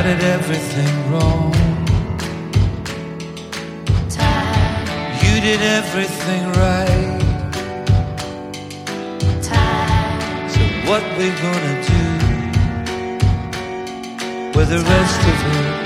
did everything wrong. You did everything right. So what we gonna do with the rest of it?